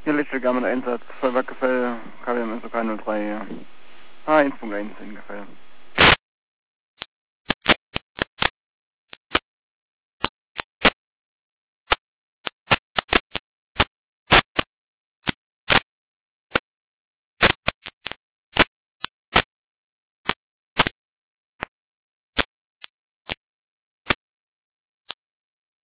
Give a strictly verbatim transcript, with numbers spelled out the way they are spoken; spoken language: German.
Hier Lichtschlag Einsatz, Vollwerkgefäll, K W M S O K null drei, H eins Punkt eins in Gefäll.